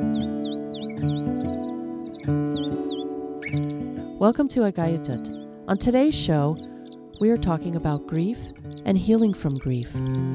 Welcome to Agayutut. On today's show, we are talking about grief and healing from grief.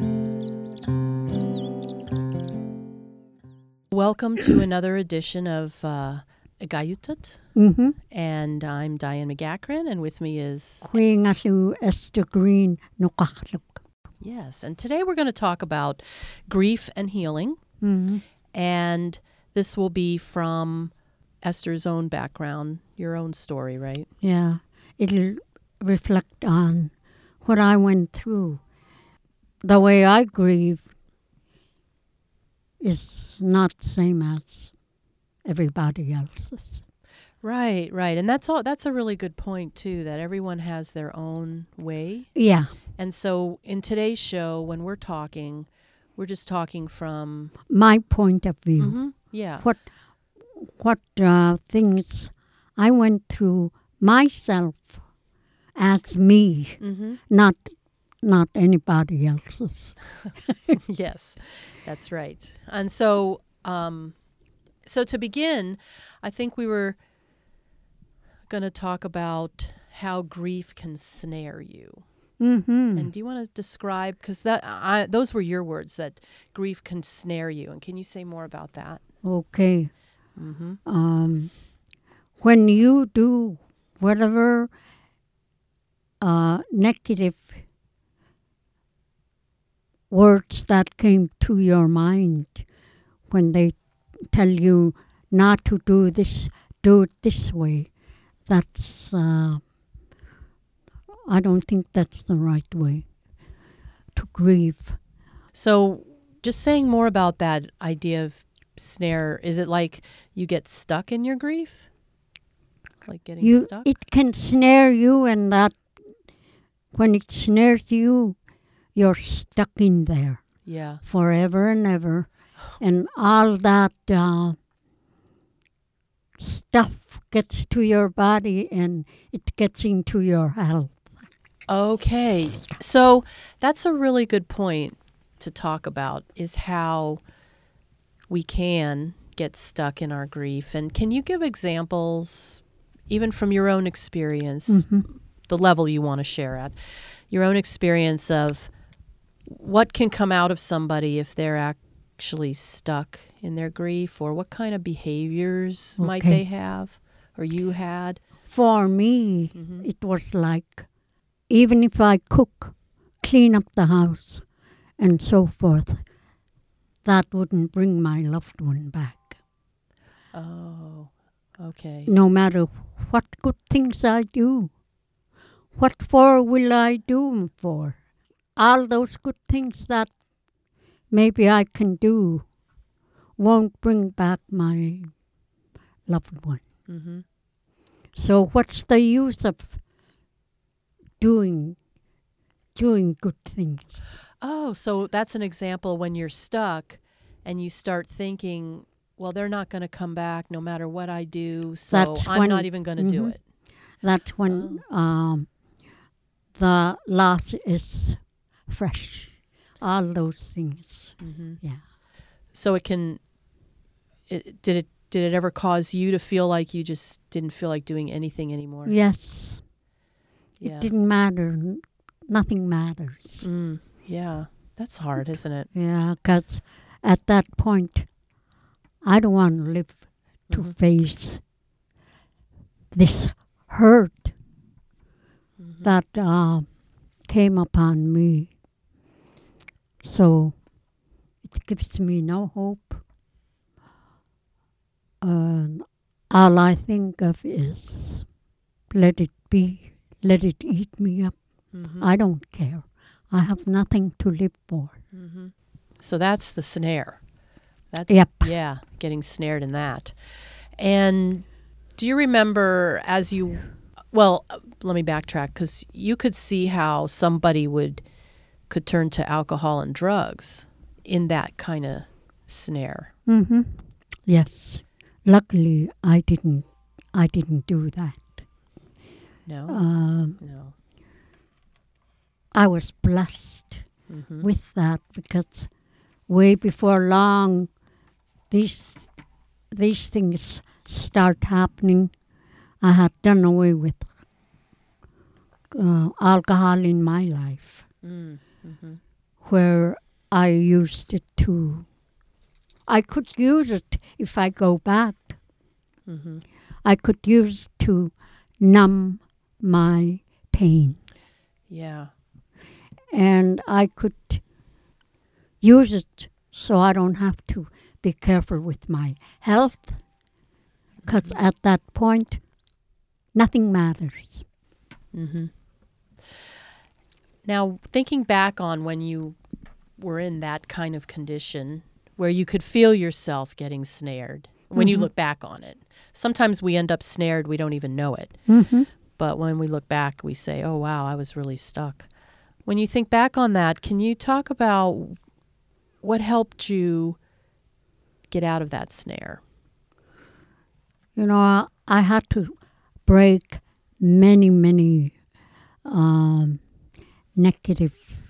Welcome to another edition of Agayutut. Mm-hmm. And I'm Diane McGackran, and with me is... Queen Esther Green Nukachluk. Yes, and today we're going to talk about grief and healing. Mm-hmm. And this will be from Esther's own background, your own story, right? Yeah, it'll reflect on what I went through. The way I grieve is not the same as everybody else's. Right. And that's a really good point, too, that everyone has their own way. Yeah. And so in today's show, when we're talking, we're just talking from... my point of view. Mm-hmm, yeah. What things I went through myself as me, Mm-hmm. not anybody else's. Yes, that's right. And so, so to begin, I think we were going to talk about how grief can snare you. Mm-hmm. And do you want to describe, because those were your words, that grief can snare you. And can you say more about that? Okay. Mm-hmm. When you do whatever negative words that came to your mind, when they tell you not to do this, do it this way, that's, I don't think that's the right way to grieve. So just saying more about that idea of snare, is it like you get stuck in your grief? Like getting stuck? It can snare you, and that when it snares you, you're stuck in there. Yeah. Forever and ever. And all that stuff gets to your body, and it gets into your health. Okay. So that's a really good point to talk about, is how we can get stuck in our grief. And can you give examples, even from your own experience, Mm-hmm. the level you want to share at, your own experience of what can come out of somebody if they're actually stuck in their grief, or what kind of behaviors might they have or you had? For me, Mm-hmm. it was like, even if I cook, clean up the house, and so forth, that wouldn't bring my loved one back. Oh, okay. No matter what good things I do, what for will I do 'em for? All those good things that maybe I can do won't bring back my loved one. Mm-hmm. So what's the use of doing good things? Oh, so that's an example when you're stuck and you start thinking, well, they're not going to come back no matter what I do, so That's I'm when- not even going to do it. That's when the loss is fresh. All those things. Mm-hmm. Yeah. So did it ever cause you to feel like you just didn't feel like doing anything anymore? Yes. Yeah. It didn't matter. Nothing matters. Yeah. That's hard, isn't it? Yeah, because at that point, I don't want to live to face this hurt that came upon me. So it gives me no hope. All I think of is, let it be, let it eat me up. Mm-hmm. I don't care. I have nothing to live for. Mm-hmm. So that's the snare. That's Yep. Yeah, getting snared in that. And do you remember let me backtrack, because you could see how somebody could turn to alcohol and drugs in that kind of snare. Mm-hmm. Yes. Luckily, I didn't do that. No? No. I was blessed with that, because way before long, these these things start happening, I had done away with alcohol in my life, where I used it to. I could use it if I go back. I could use it to numb my pain. Yeah. And I could use it so I don't have to be careful with my health, because at that point, nothing matters. Now, thinking back on when you were in that kind of condition where you could feel yourself getting snared, when you look back on it. Sometimes we end up snared, we don't even know it. But when we look back, we say, oh, wow, I was really stuck. When you think back on that, can you talk about what helped you get out of that snare? You know, I had to break many negative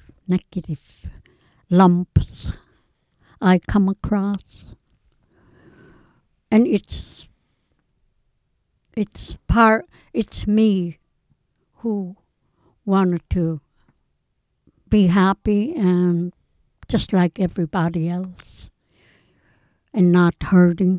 lumps I come across. And it's me who wanted to be happy and just like everybody else and not hurting.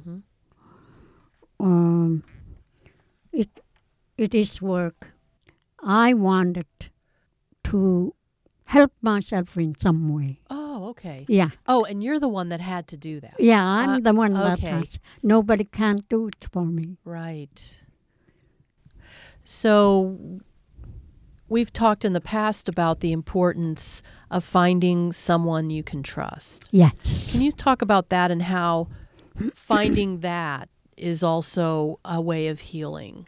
It is work. I wanted to help myself in some way. Oh, okay. Yeah. Oh, and you're the one that had to do that. Yeah, I'm the one that okay. has. Nobody can do it for me. Right. So we've talked in the past about the importance of finding someone you can trust. Yes. Can you talk about that and how finding that is also a way of healing?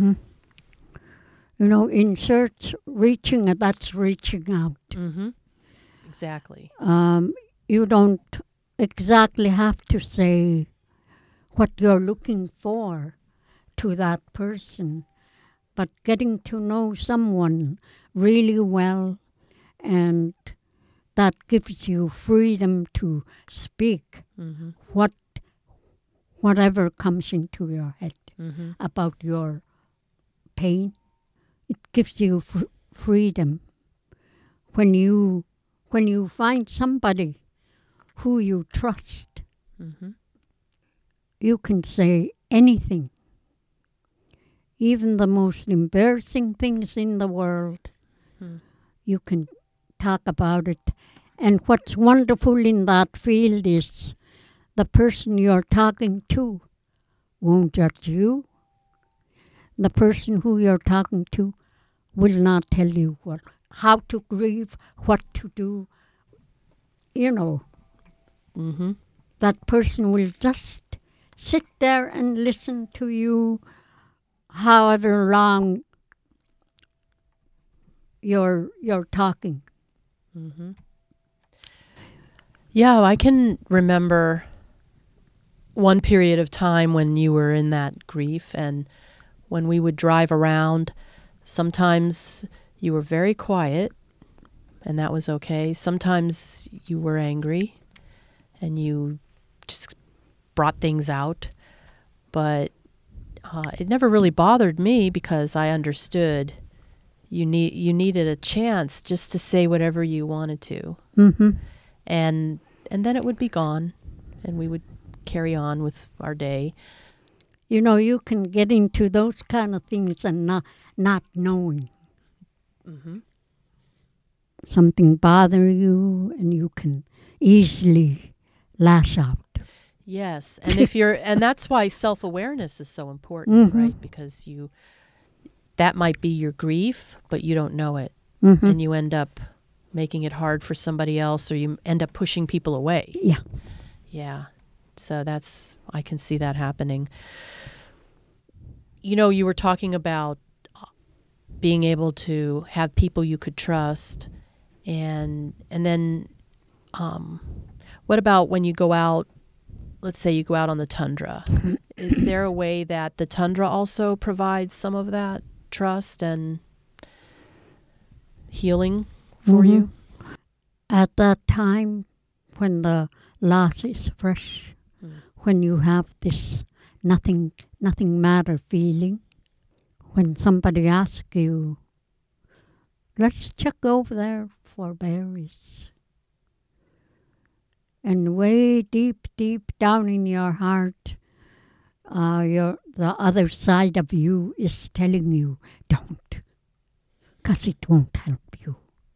You know, in church, that's reaching out. Exactly. You don't exactly have to say what you're looking for to that person, but getting to know someone really well, and that gives you freedom to speak whatever comes into your head about your pain. It gives you freedom. When you find somebody who you trust, you can say anything, even the most embarrassing things in the world. You can talk about it. And what's wonderful in that field is the person you're talking to won't judge you. The person who you're talking to will not tell you how to grieve, what to do. You know, that person will just sit there and listen to you however long you're talking. Yeah, I can remember one period of time when you were in that grief, and when we would drive around, sometimes you were very quiet, and that was okay. Sometimes you were angry, and you just brought things out. But it never really bothered me because I understood you needed a chance just to say whatever you wanted to. And then it would be gone, and we would carry on with our day. You know, you can get into those kind of things and not knowing. Something bother you, and you can easily lash out. Yes, and and that's why self-awareness is so important, right? Because that might be your grief, but you don't know it, and you end up making it hard for somebody else, or you end up pushing people away. Yeah. So I can see that happening. You know, you were talking about being able to have people you could trust, and then what about when you go out? Let's say you go out on the tundra. Is there a way that the tundra also provides some of that trust and healing for you? At that time, when the loss is fresh, when you have this nothing matter feeling, when somebody asks you, let's check over there for berries. And way deep down in your heart, the other side of you is telling you, don't, because it won't help you.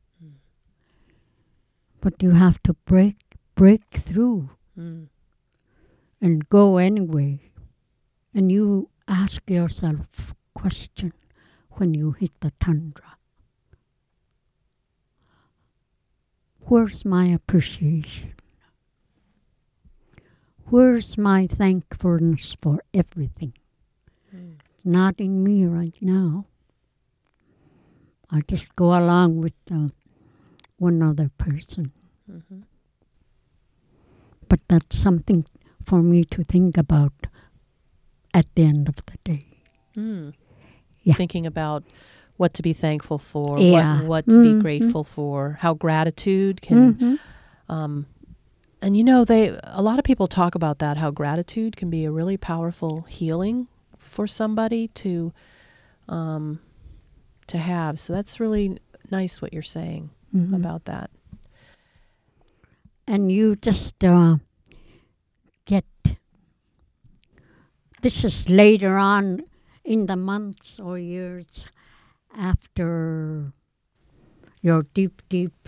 But you have to break through and go anyway. And you ask yourself question when you hit the tundra. Where's my appreciation? Where's my thankfulness for everything? It's not in me right now. I just go along with one other person. But that's something for me to think about at the end of the day. Yeah. Thinking about what to be thankful for, Yeah. what to be grateful for, how gratitude can... And you know, a lot of people talk about that, how gratitude can be a really powerful healing for somebody to have. So that's really nice what you're saying about that. And you just get, this is later on in the months or years after your deep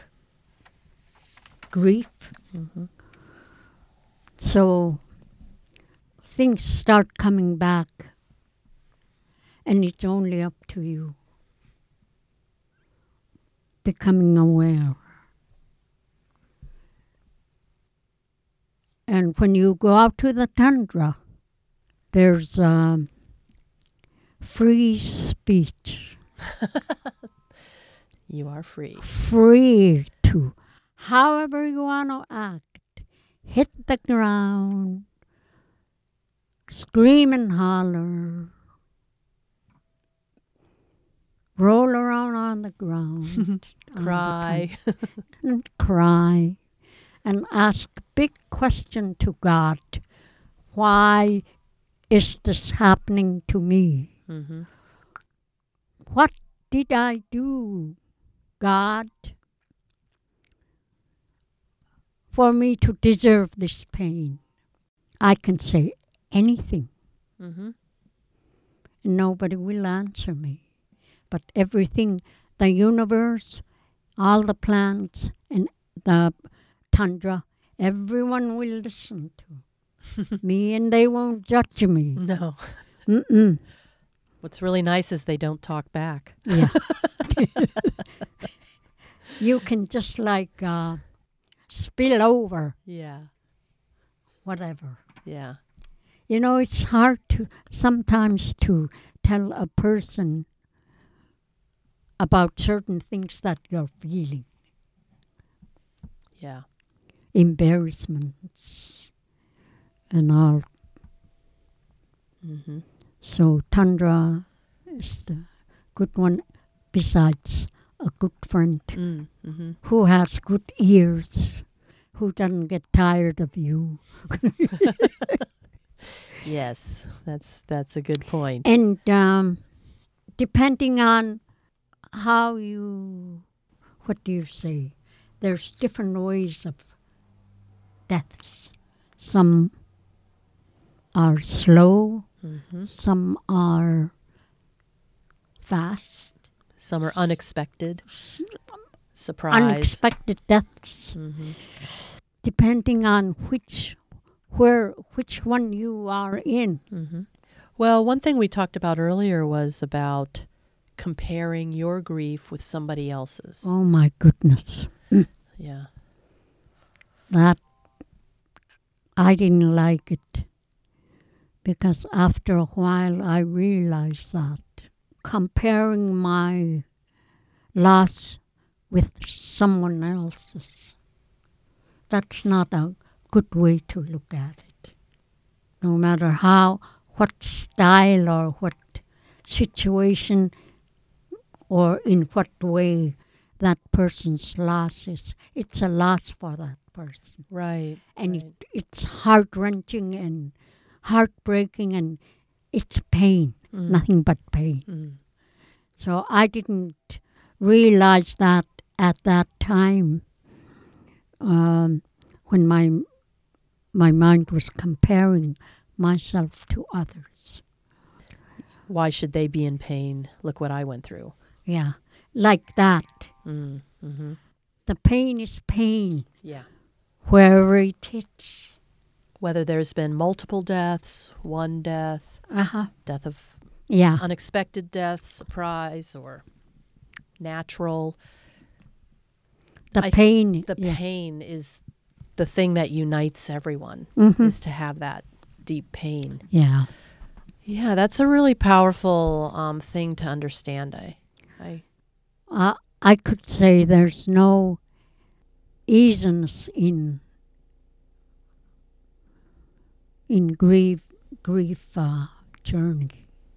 grief. So things start coming back, and it's only up to you becoming aware. And when you go out to the tundra, there's free speech. You are free. Free to, however you want to act. Hit the ground, scream and holler, roll around on the ground, Cry. and cry, and ask big question to God. Why is this happening to me? What did I do, God, for me to deserve this pain? I can say anything. Nobody will answer me. But everything, the universe, all the plants, and the tundra, everyone will listen to me, and they won't judge me. No. What's really nice is they don't talk back. Yeah. You can just like spill over. Yeah. Whatever. Yeah. You know, it's hard to sometimes to tell a person about certain things that you're feeling. Yeah. Embarrassments and all. So tundra is the good one, besides a good friend who has good ears, who doesn't get tired of you. Yes, that's a good point. And depending on how you, what do you say? There's different ways of deaths. Some are slow, some are fast. Some are unexpected. Surprise. Unexpected deaths. Depending on which one you are in. Well, one thing we talked about earlier was about comparing your grief with somebody else's. Oh my goodness. Yeah. That, I didn't like it. Because after a while I realized that comparing my loss with someone else's, that's not a good way to look at it. No matter what style or what situation or in what way that person's loss is. It's a loss for that person. Right. And right. it's heart-wrenching and heartbreaking, and it's pain, nothing but pain. So I didn't realize that at that time when my mind was comparing myself to others. Why should they be in pain? Look what I went through. Yeah, like that. Mm-hmm. The pain is pain. Yeah. Wherever it hits. Whether there's been multiple deaths, one death, death of unexpected death, surprise, or natural. The pain. The pain is the thing that unites everyone, is to have that deep pain. Yeah. Yeah, that's a really powerful thing to understand. I could say there's no easiness in grief journey.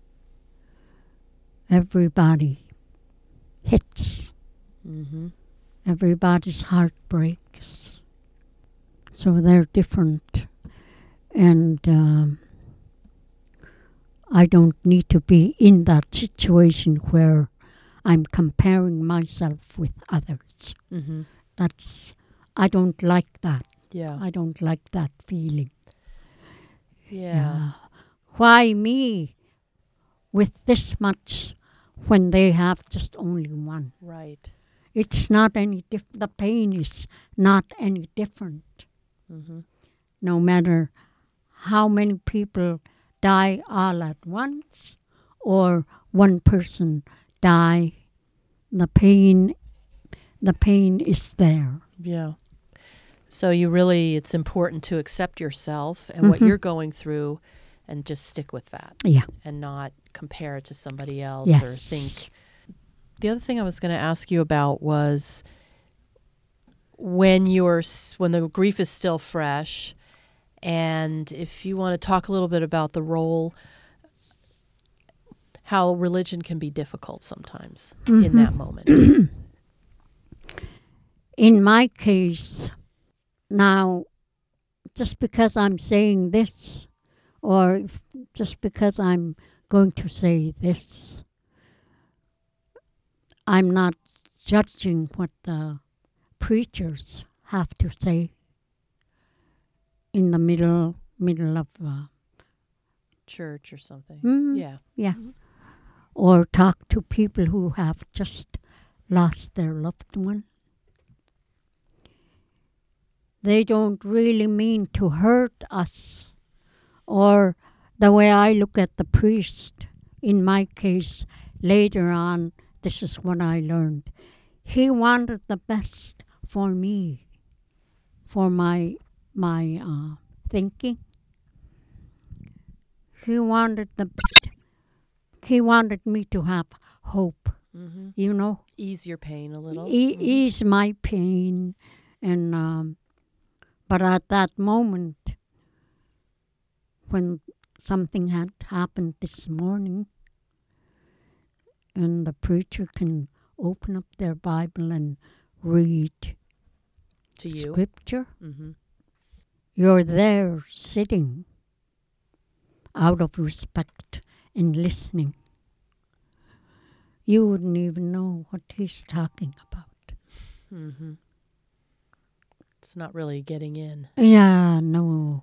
Everybody hits. Everybody's heart breaks. So they're different. And I don't need to be in that situation where I'm comparing myself with others. I don't like that. Yeah. I don't like that feeling. Yeah. Why me with this much when they have just only one? Right. It's not any different. The pain is not any different. No matter how many people die all at once or one person die, the pain is there. Yeah. So it's important to accept yourself and what you're going through and just stick with that. Yeah. And not compare it to somebody else Yes. or think. The other thing I was going to ask you about was when the grief is still fresh, and if you want to talk a little bit about the role, how religion can be difficult sometimes in that moment. In my case, now, just because I'm saying this, or just because I'm going to say this, I'm not judging what the preachers have to say in the middle of church or something. Yeah. Or talk to people who have just lost their loved one. They don't really mean to hurt us. Or the way I look at the priest, in my case, later on, this is what I learned. He wanted the best for me, for my thinking. He wanted me to have hope, you know. Ease your pain a little. Ease my pain. And but at that moment, when something had happened this morning, and the preacher can open up their Bible and read to you scripture, you're there sitting out of respect and listening. You wouldn't even know what he's talking about. It's not really getting in. Yeah, no.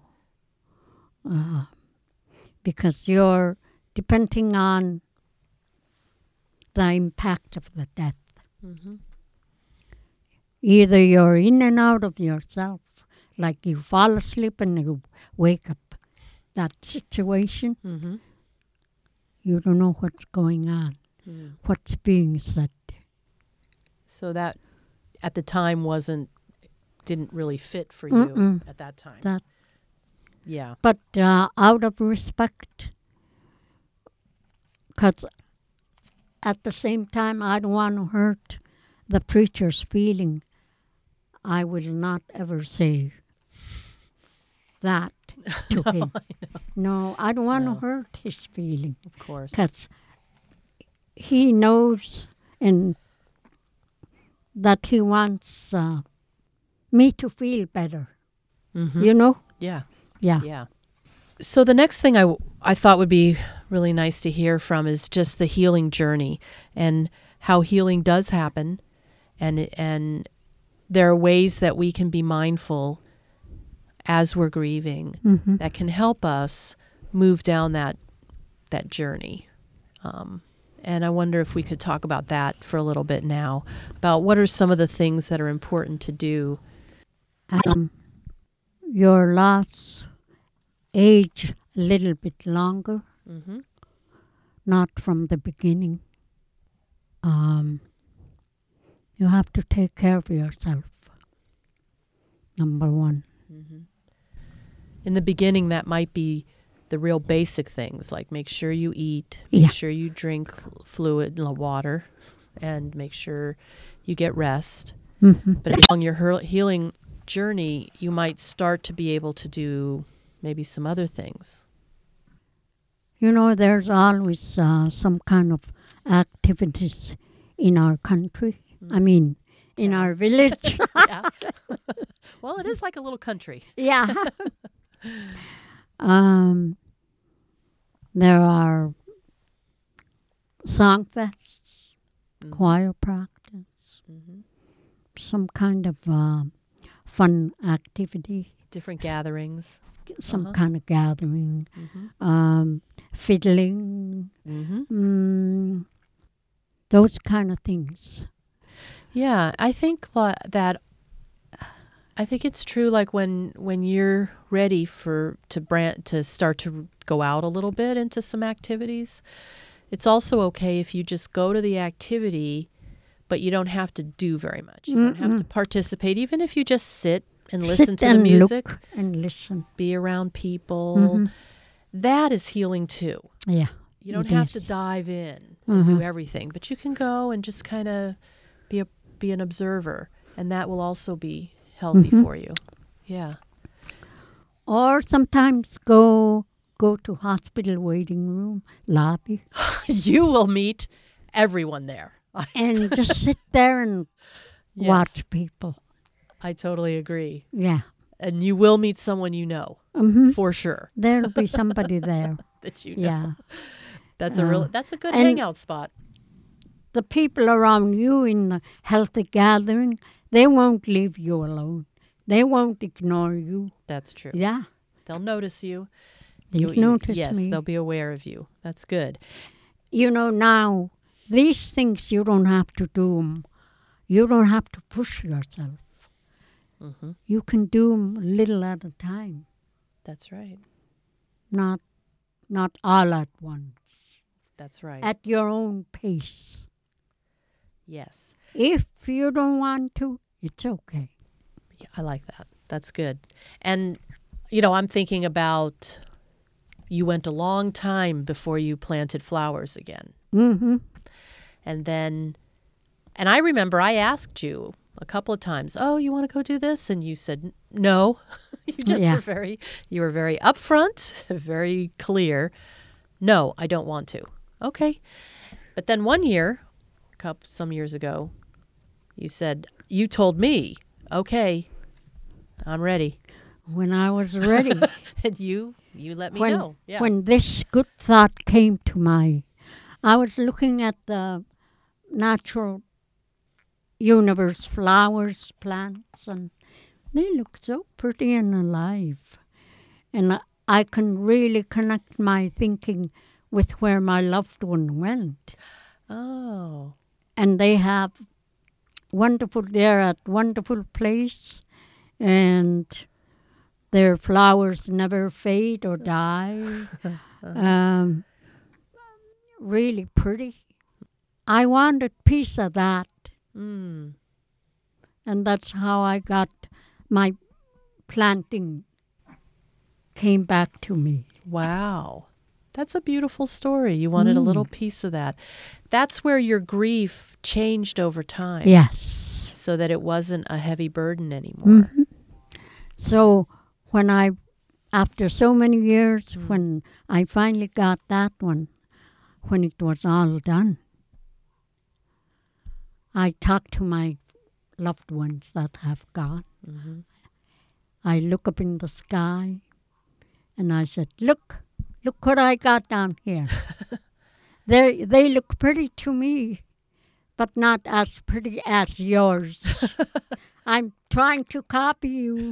Because you're depending on the impact of the death. Either you're in and out of yourself, like you fall asleep and you wake up. That situation, you don't know what's going on, what's being said. So that at the time didn't really fit for you at that time. Yeah. But out of respect, because at the same time I don't want to hurt the preacher's feeling, I will not ever say that to him. No, I don't want to hurt his feeling. Of course. Because he knows, and that he wants me to feel better. Mm-hmm. You know? Yeah. Yeah. Yeah. So the next thing I thought would be really nice to hear from is just the healing journey and how healing does happen, and there are ways that we can be mindful as we're grieving Mm-hmm. that can help us move down that journey. And I wonder if we could talk about that for a little bit now, about what are some of the things that are important to do. Your loss age a little bit longer, Mm-hmm. not from the beginning. You have to take care of yourself. Number one. Mm-hmm. In the beginning, that might be the real basic things, like make sure you eat, Yeah. make sure you drink fluid, water, and make sure you get rest. Mm-hmm. But along your healing journey, you might start to be able to do maybe some other things. You know, there's always some kind of activities in our country. I mean, in Yeah. our village. Yeah. Well, it is like a little country. Yeah. There are song fests, choir practice, Mm-hmm. some kind of fun activity, Different gatherings. some Uh-huh. kind of gathering, Mm-hmm. fiddling, Mm-hmm. those kind of things. Yeah, I think that I think it's true. Like when you're ready to start to go out a little bit into some activities, it's also okay if you just go to the activity, but you don't have to do very much. You don't have to participate, even if you just sit and listen Sit to the and music, look and listen. be around people. Mhm. That is healing too. Yeah. You don't It have to is. dive in and do Mhm. everything, but you can go and just kind of be an observer, and that will also be healthy Mhm. for you. Yeah. Or sometimes go to hospital waiting room, lobby, You will meet everyone there. and just sit there and Yes, watch people. I totally agree. Yeah. And you will meet someone you know, Hmm. for sure, There'll be somebody there. that you know. Yeah. That's a good and- hangout spot. The people around you in the healthy gathering, they won't leave you alone. They won't ignore you. That's true. Yeah. They'll notice you. They'll notice yes, me. they'll be aware of you. That's good. You know, now, these things you don't have to do 'em. You don't have to push yourself. Hmm. You can do 'em little at a time, That's right. not all at once, That's right. at your own pace. Yes. If you don't want to, it's okay. Yeah, I like that. That's good. And, I'm thinking about you went a long time before you planted flowers again. Mm-hmm. And I remember I asked you a couple of times, oh, you want to go do this? And you said, no. You just Yeah. you were very upfront, very clear. No, I don't want to. Okay. But then one year, some years ago, you told me, okay, I'm ready. When I was ready, And you let me when, know. Yeah. when this good thought came to I was looking at the natural universe, flowers, plants, and they look so pretty and alive. And I can really connect my thinking with where my loved one went. Oh. And they're at wonderful place, and their flowers never fade or die. Really pretty. I wanted a piece of that, Mm. and that's how I got my planting came back to me. Wow. That's a beautiful story. You wanted a little piece of that. That's where your grief changed over time. Yes. So that it wasn't a heavy burden anymore. Mhm. So after so many years, when I finally got that one, when it was all done, I talked to my loved ones that have gone. Mm-hmm. I look up in the sky and I said, look what I got down here. They look pretty to me, but not as pretty as yours. I'm trying to copy you.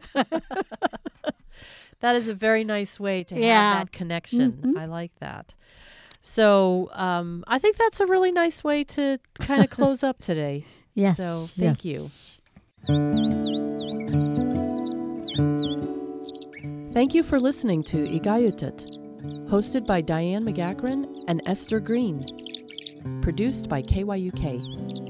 That is a very nice way to Yeah. have that connection. Mhm. I like that. So I think that's a really nice way to kind of close up today. Yes. So thank you. Thank you for listening to Igayutit, hosted by Diane McGachran and Esther Green. Produced by KYUK.